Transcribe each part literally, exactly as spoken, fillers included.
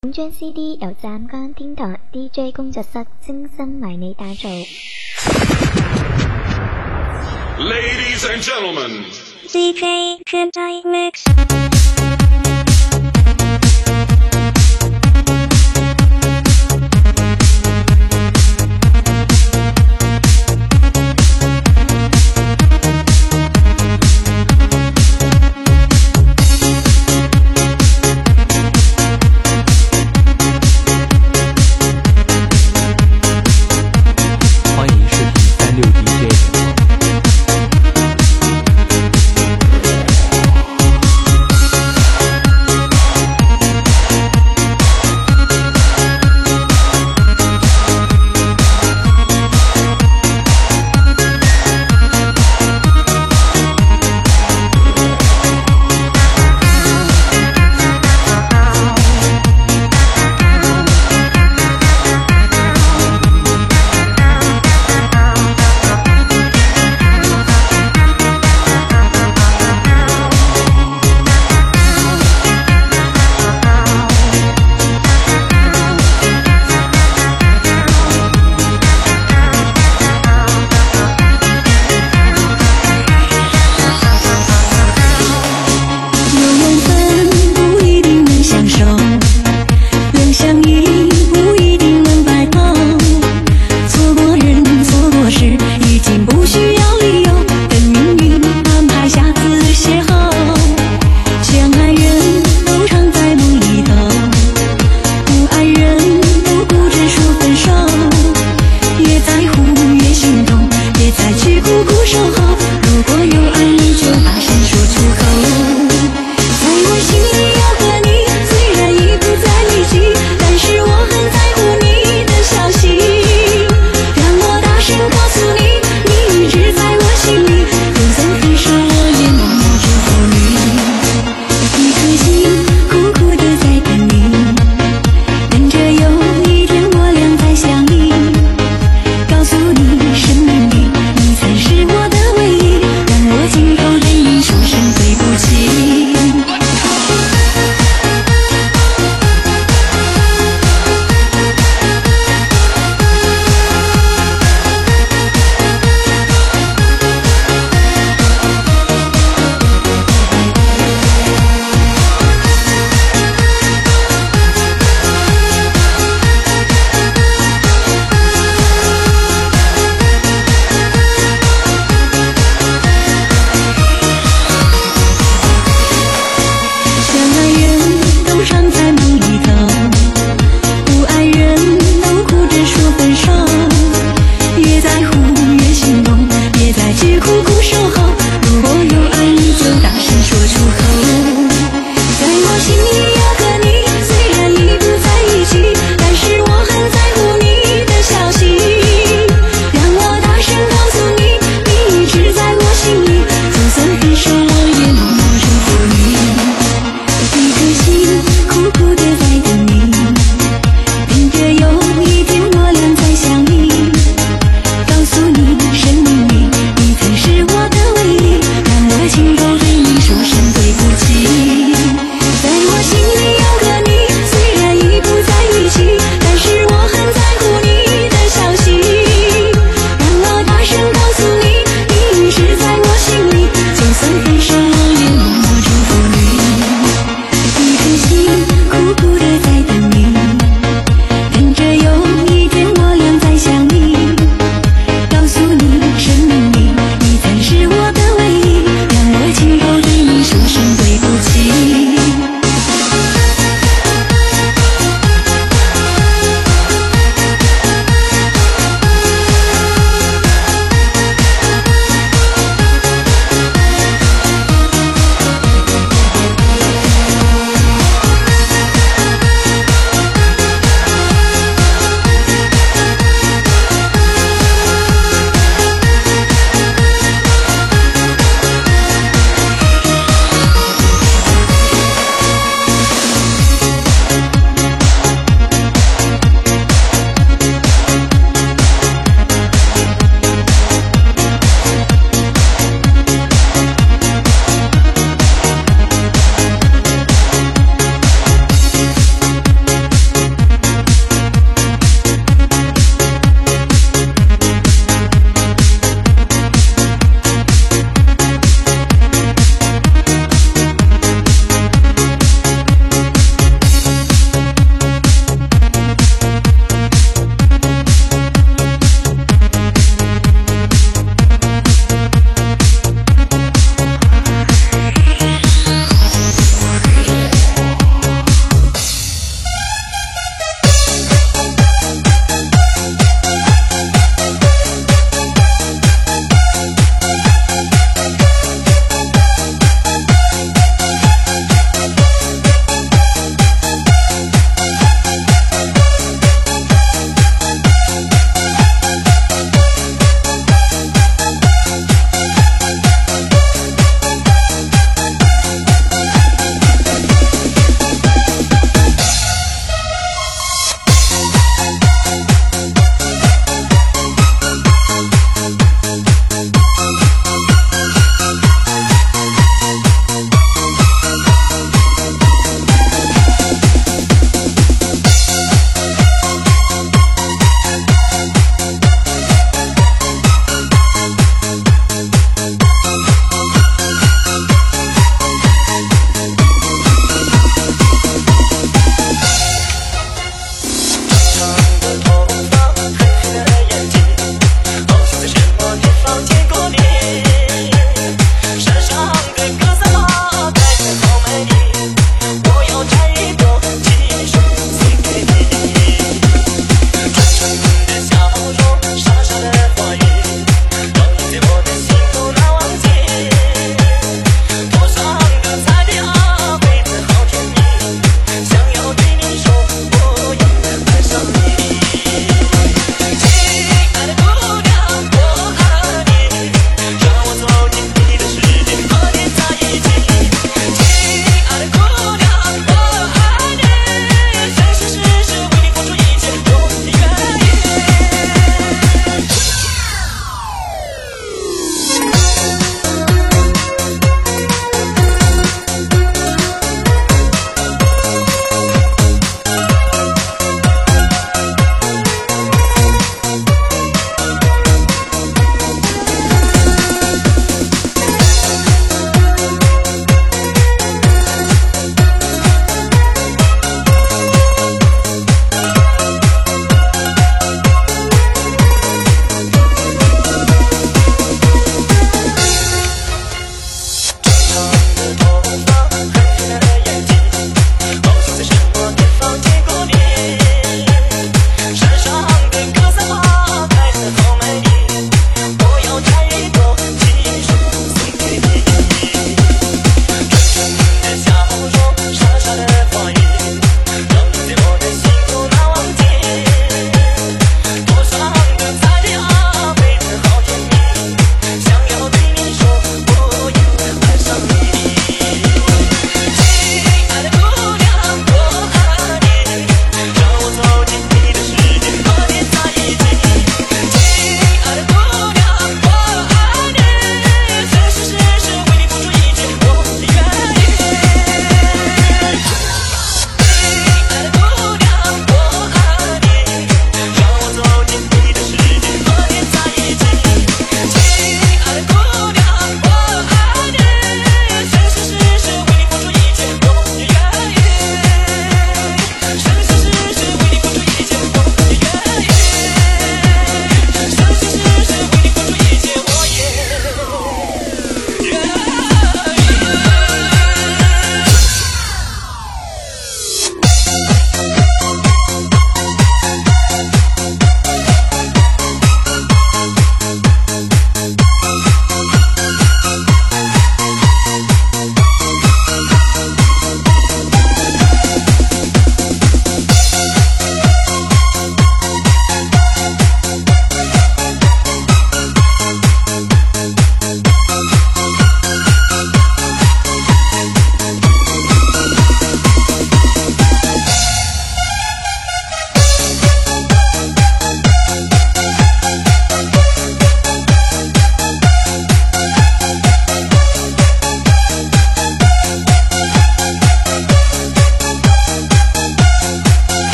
整張 C D 由湛江天堂 D J 工作室精心為你打造。 Ladies and gentlemen, D J Kentai Mix。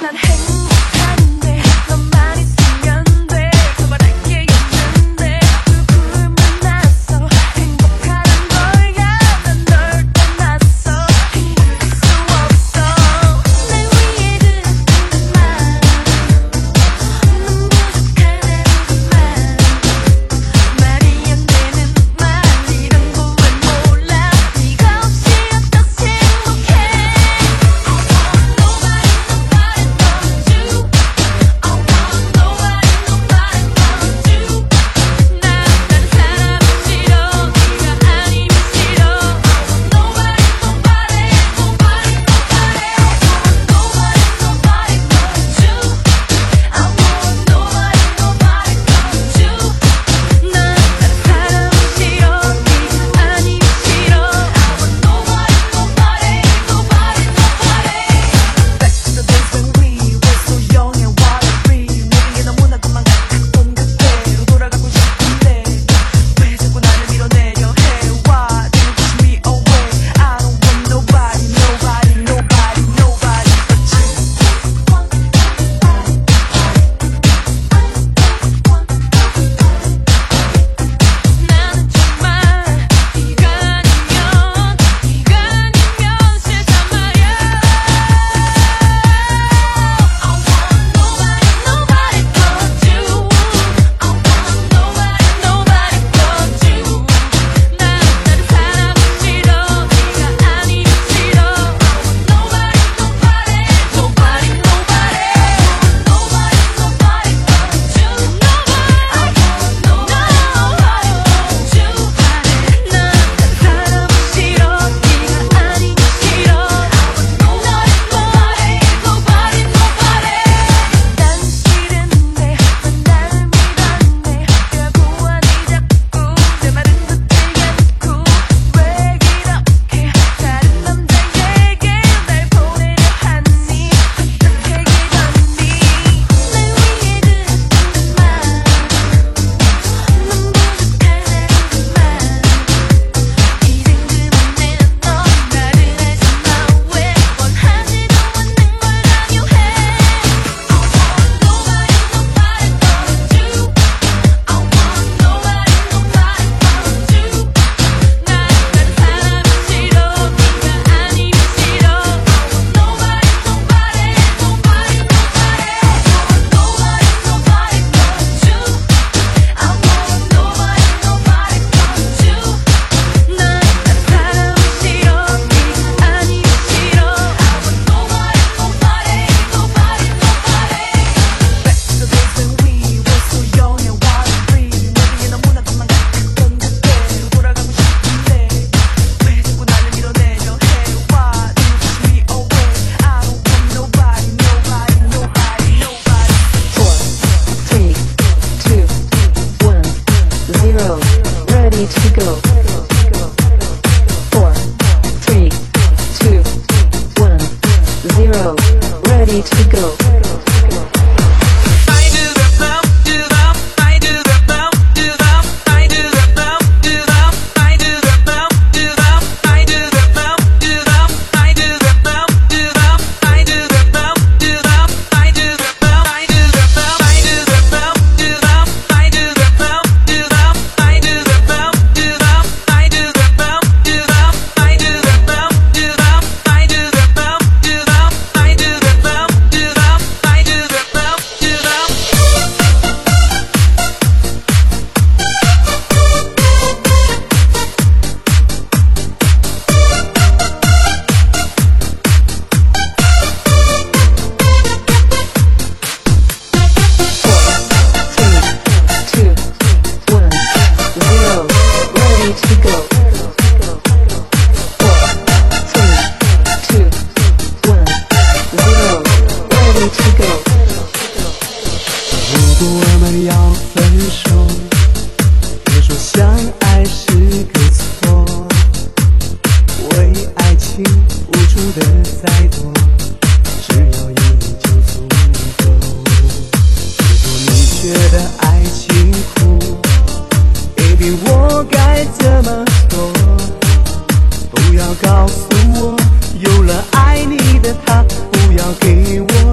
告诉我，有了爱你的他，不要给我这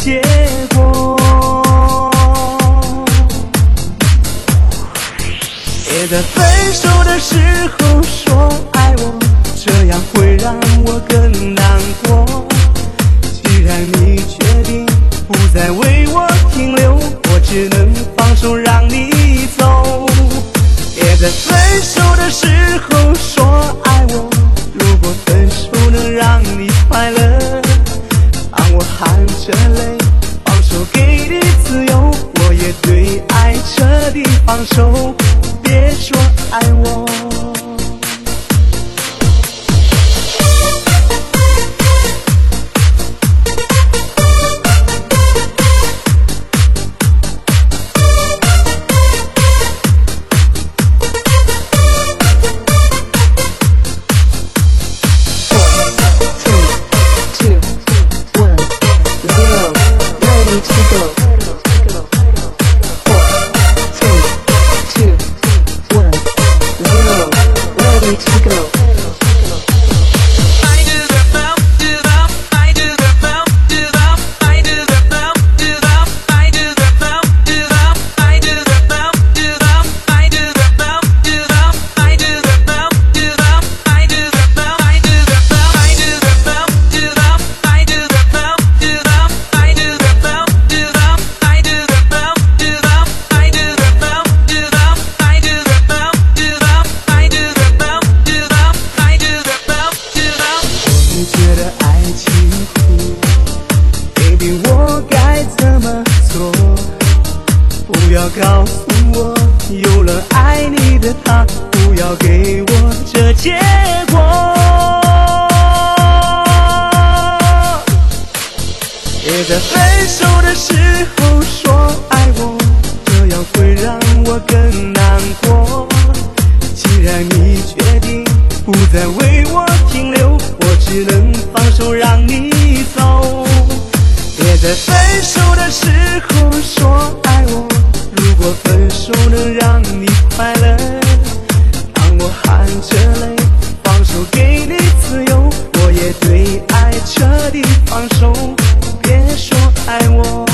结果。别在分手的时候说爱我，这样会让我更难过。既然你决定不再为我停留，我只能放手让你走。别在分手的时候说爱我，如果分手能让你快乐，让我含着泪放手给你自由，我也对爱彻底放手，别说爱我。告诉我，有了爱你的他，不要给我这结果。别在分手的时候说爱我，这样会让我更难过。既然你决定不再为我停留，我只能放手让你走。别在分手的时候说爱我，如果分手能让你快乐，让我含着泪放手给你自由，我也对爱彻底放手，别说爱我。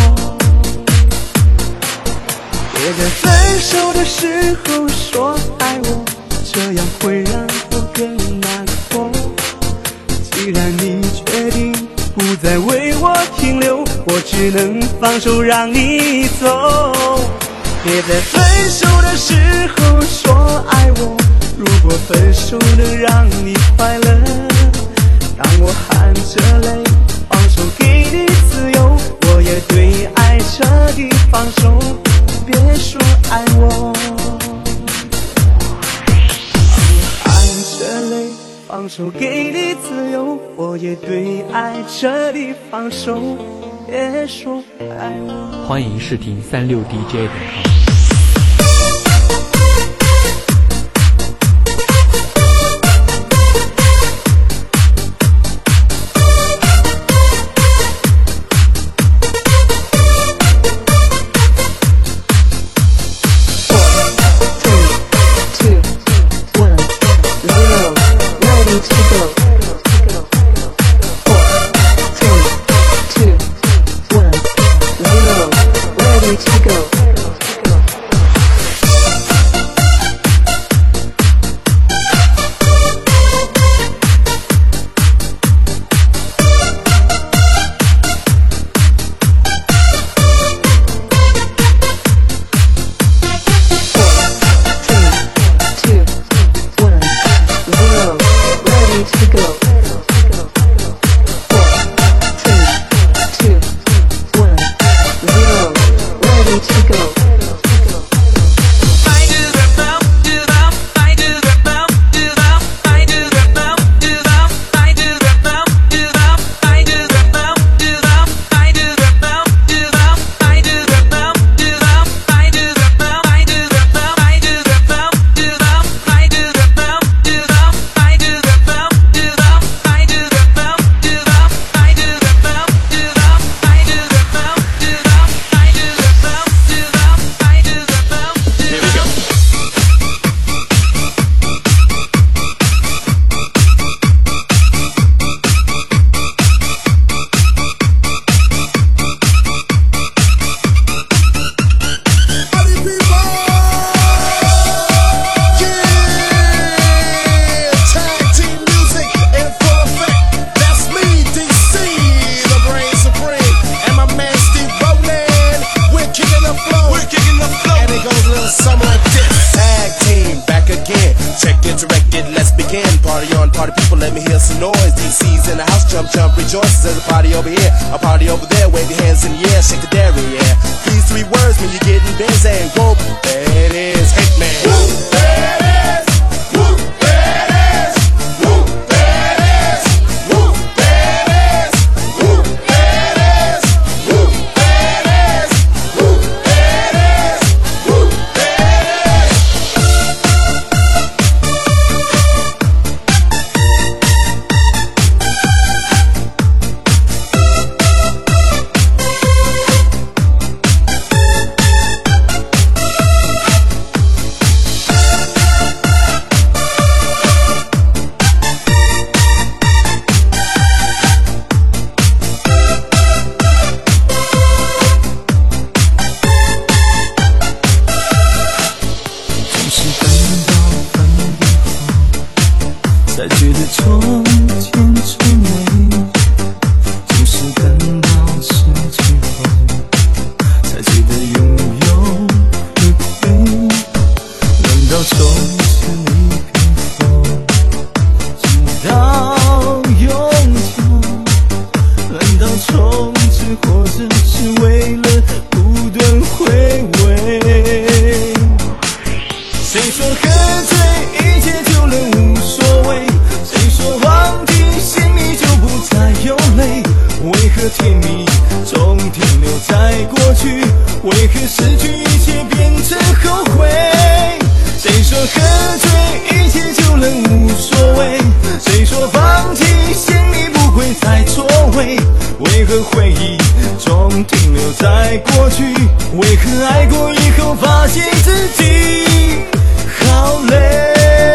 别在分手的时候说爱我，这样会让我更难过。既然你决定不再为我停留，我只能放手让你走。别在分手的时候说爱我，如果分手能让你快乐，让我含着泪放手给你自由，我也对爱彻底放手，别说爱我。含着泪放手给你自由，我也对爱彻底放手，别说爱我。 欢迎试听三六 D J 点 com。 jump, jump, rejoices. There's a party over here, a party over there. Wave your hands in the air, shake the dairy, yeah. These three words mean you're getting busy. Whoop, there it is, hit me. Whoop, there it is. Whoop, there it is. Whoop, there it is. Whoop, there it is. Whoop, there it is. Whoop, there it is. Whoop, there it is. Whoop, there it is. 才觉得从前最美，总是等到失去后，才觉得拥有可贵。难道从此离别后，直到永久？难道从此活着是为了不断回味？谁说喝醉一切就能无所谓？谁说忘记心里就不再有泪？为何甜蜜总停留在过去？为何失去一切变成后悔？谁说喝醉一切就能无所谓？谁说放弃心里不会再错位？为何回忆总停留在过去？为何爱过以后发现自己好累？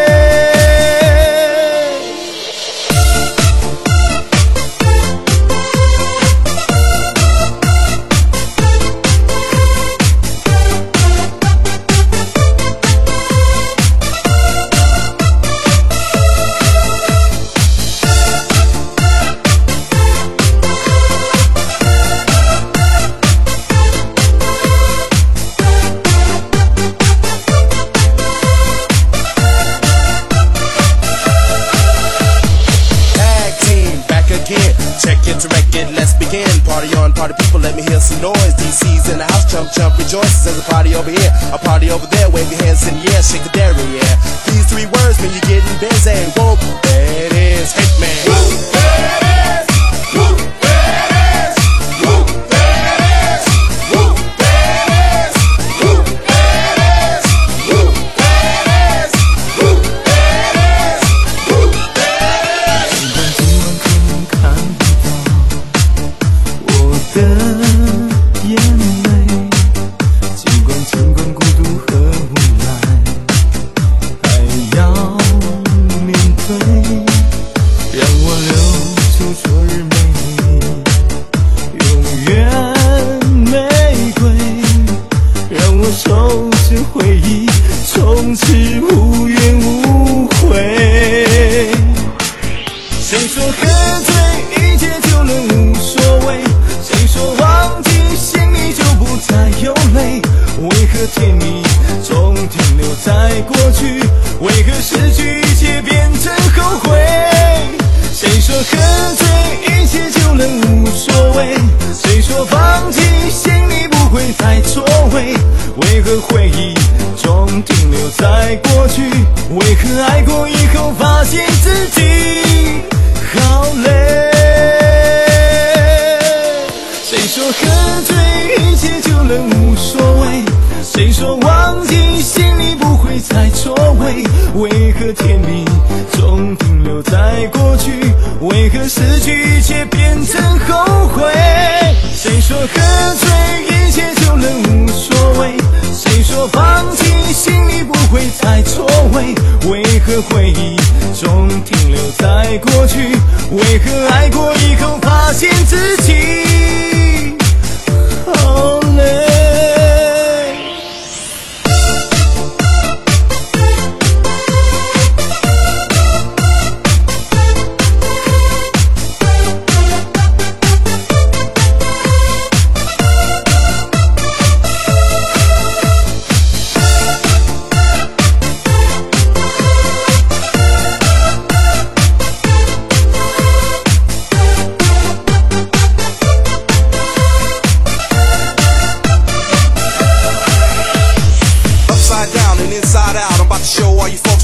Check it to wreck it, let's begin. Party on, party people, let me hear some noise. D C's in the house, jump, jump, rejoices. There's a party over here, a party over there. Wave your hands in the air, shake the dairy, yeah. These three words mean you're getting busy. Whoop, there it is, hit me. Whoop, there it is. Whoop, there it is. Whoop, there it is. Whoop, there it is. Whoop, there it is. Whoop, there it is. Whoop, there it is. Whoop, there it is. 尽管今晚可能看不到我的眼泪，尽管尽管孤独和无奈还要面对，让我留住昨日美丽，永远玫瑰，让我收拾回忆，从此无怨无悔。谁说喝醉一切就能无所谓？谁说忘记心里就不再有泪？为何甜蜜总停留在过去？为何失去一切变成后悔？谁说喝醉一切就能无所谓？谁说放弃心里不会再错位？为何回忆总停留在过去？为何爱过以后发现自己好累？谁说喝醉一切就能无所谓？谁说忘记心里不会再错位？为何甜蜜总停留在过去？为何失去一切变成后悔？谁说喝醉一切就能无所谓？谁说放弃心里不会再错位？为何回忆总停留在过去？为何爱过以后发现自己好累？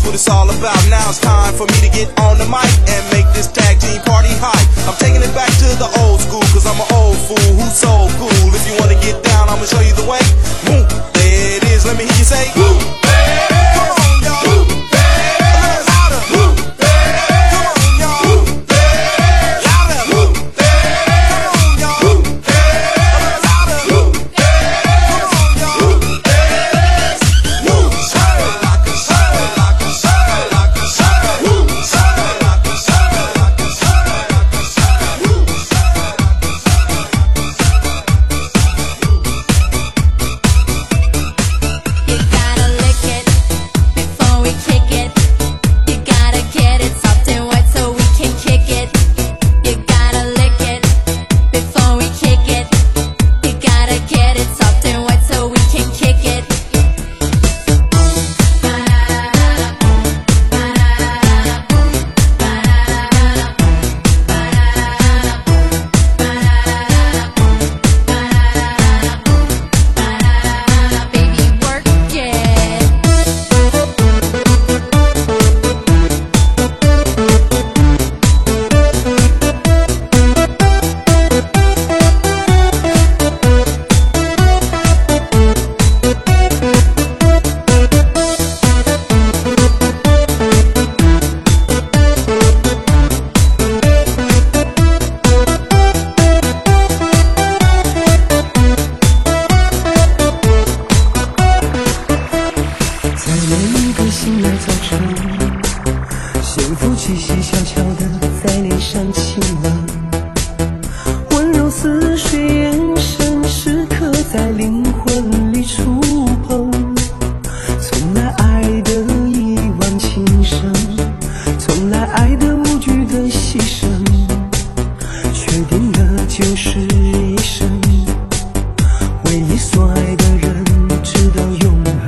what it's all about. Now it's time for me to get on the mic and make this tag team party hype. I'm taking it back to the old school, cause I'm an old fool who's so cool. If you wanna get down, I'ma show you the way. Boom, there it is, let me hear you say boom. Come on, y'all. Boom. A little louder. Boom. Come on, y'all. Boom. Louder. Boom. Come on, y'all. Boom. A little louder. Boom. Come on, y'all. Boom. Boom. Serve like a serve, like a serve, like a serve. Boom. Serve like a serve, like a serve, like a serve. Boom. Serve like a serve. You gotta lick it before we kick it. You gotta get it soft and wet so we can kick it. You gotta lick it before we kick it. You gotta get it soft and wet so we can kick it. Baby, work it. 在每一个醒来早晨，幸福气息悄悄地在脸上亲吻，温柔似水眼神时刻在灵魂里触碰。从来爱的一往情深，从来爱的无惧的牺牲，确定的就是一生，唯一所爱的人直到永恒。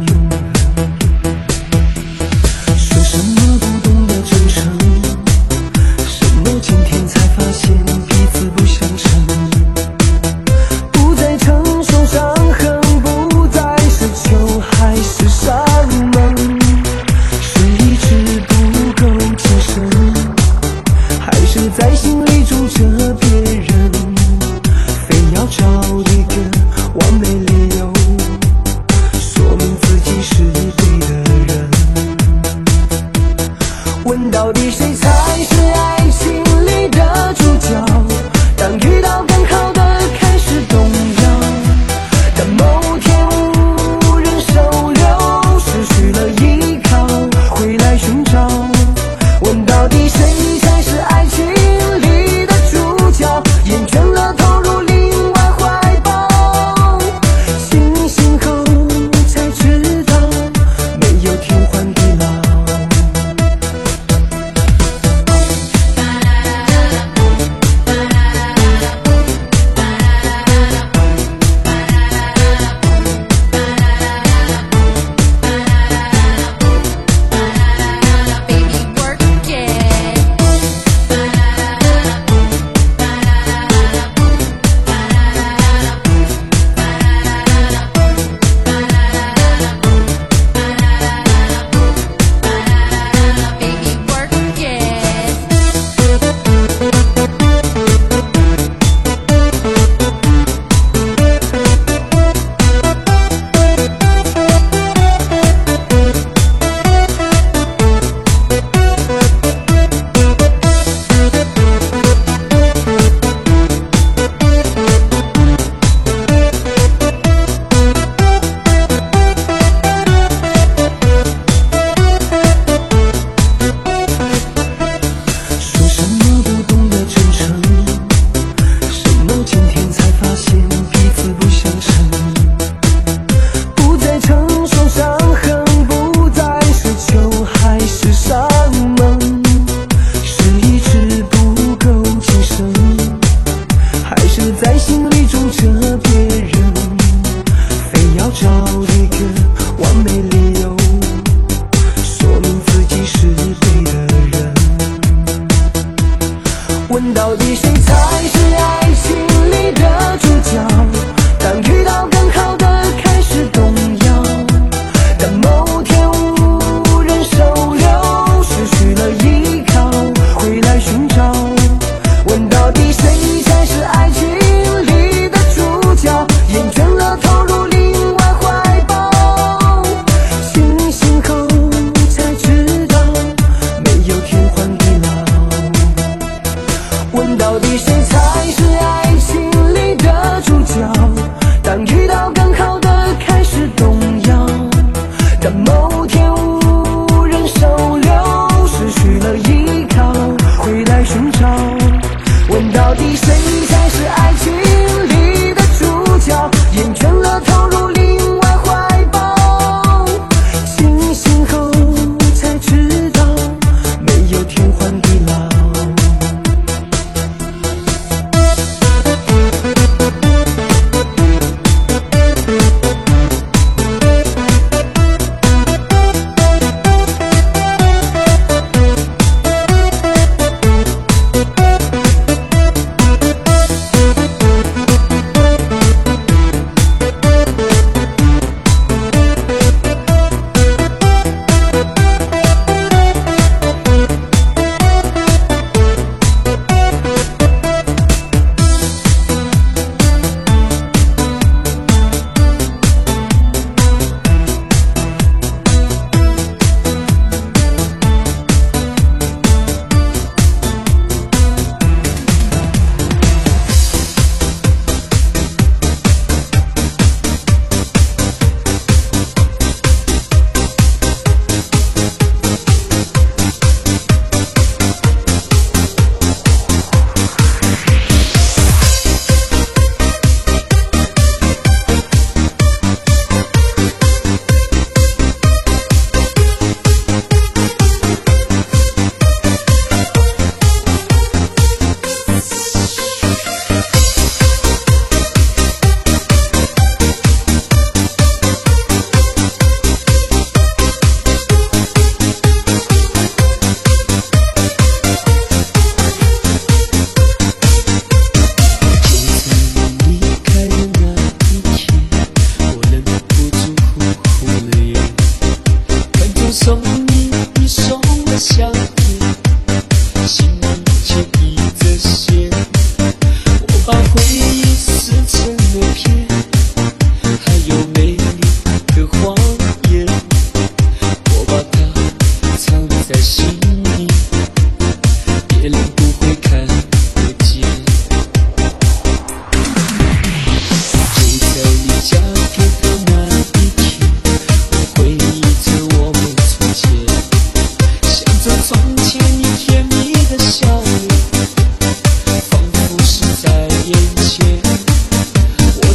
说什么不懂得真诚，什么今天才发现彼此不相称，不再承受伤痕，不再奢求海誓山盟，谁一直不够谨慎，还是在心里住着别人，非要找一个完美理由，说明自己是对的人。问到底谁才是爱情里的主角？当遇到更好的开始动摇，当某天无人收留，失去了依靠，回来寻找。问到底谁才是爱情里的主角？厌倦了投入另外怀抱，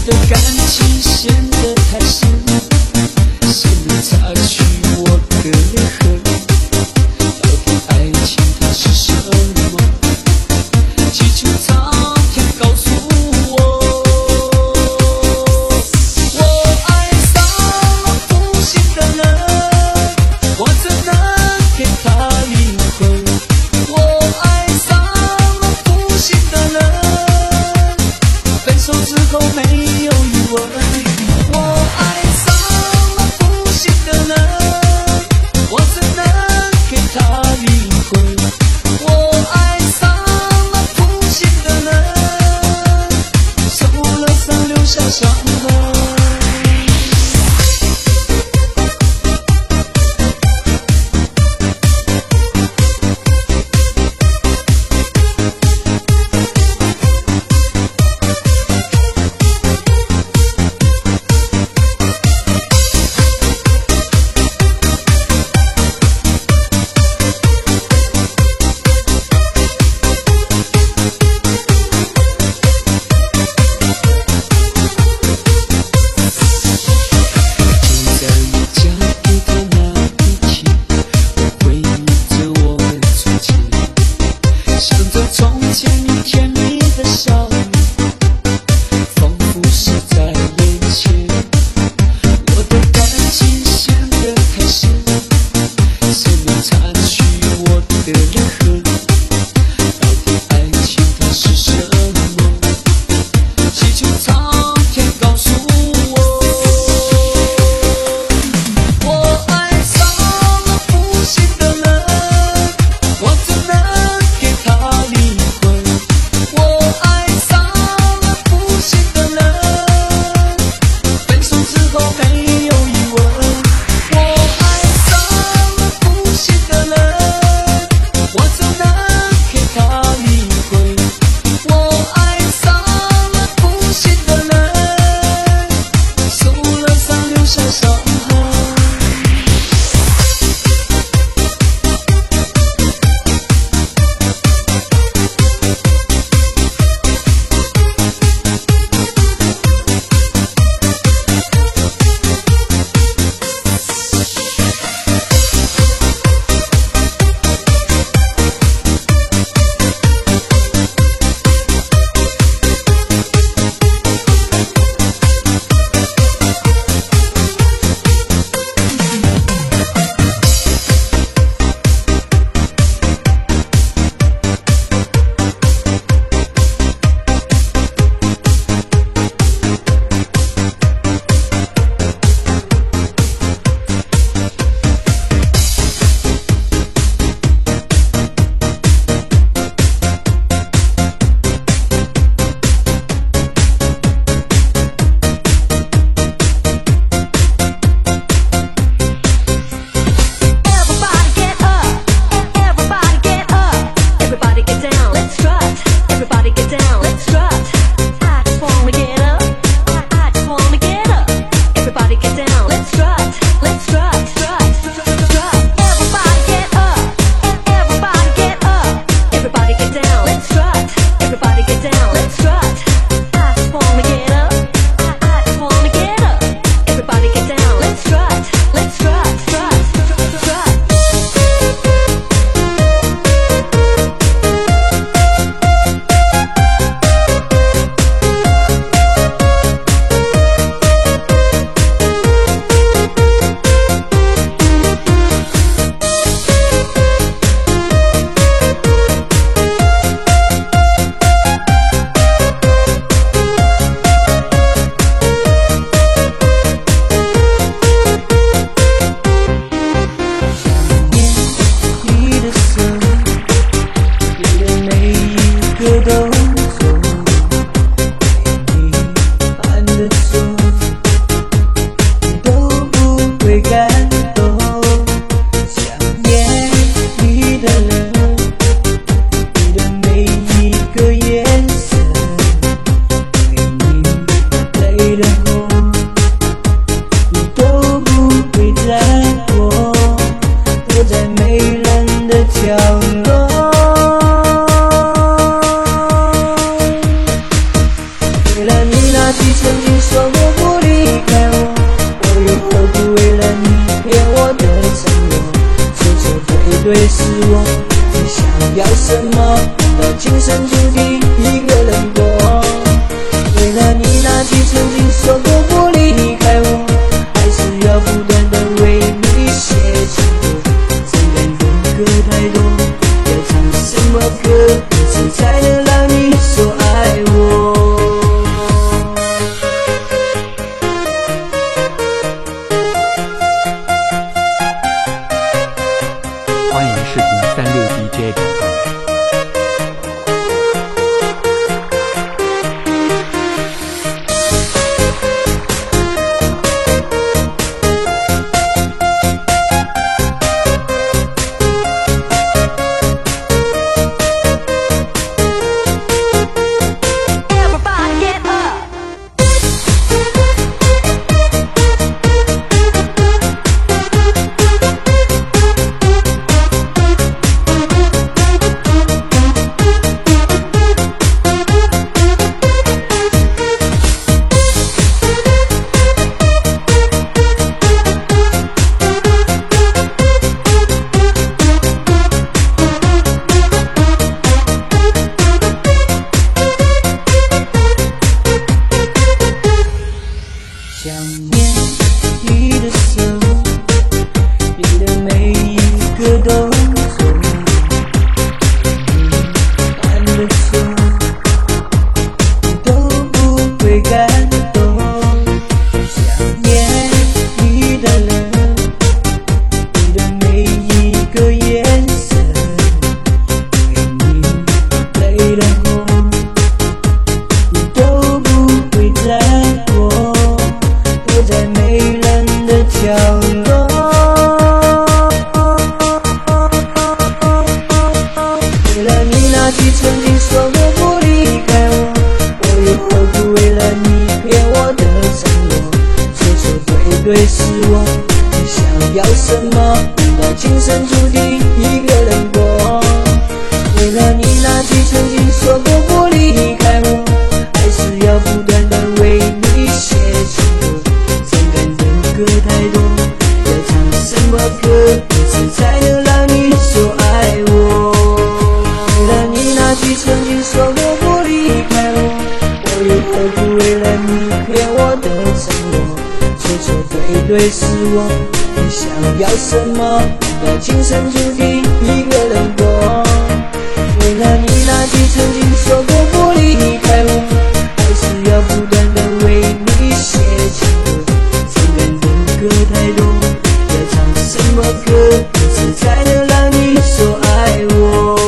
的感情陷得太深，谁能擦去我的泪痕？到底爱情它是什么？祈求苍天告诉我。我爱上了负心的人，我怎能给他灵魂？我爱上了负心的人，分手之后没有余温。我爱上了负心的人，我怎能给他灵魂？我爱上了负心的人，受了伤留下伤痕。 说过不离开我，我又何苦为了你骗我的承诺，彻彻对对是我，你想要什么？难道今生注定一个人过？为了你那句曾经说过不离开我，还是要不断的为你写情歌。怎感动歌太多，要唱什么歌才能让你说爱我？ 欢迎视频三六 D J 点 com。 想念你的手，你的每一个动作，你慢的手都不会感动。想念你的人，你的每一个眼神，为你泪了红，你都不会再过。在没人的角落，为了你那句曾经说过不离开我，我又何苦为了你骗我的承诺？彻彻对对是我，你想要什么？难道今生注定一个人过？为了你那句曾经说过不离开我，还是要不断的为你写情歌。歌太多，要唱什么歌词才能让你说爱我？为了你那句曾经说过不离开我，我又何苦为了你骗我的承诺？彻彻对对是我，你想要什么？难道今生注定一个人过？为了你那句曾经说过不离开我，还是要不断的为你写情歌。歌太多，要唱什么歌词才能让你说爱我？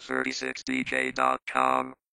thirty-six D J dot com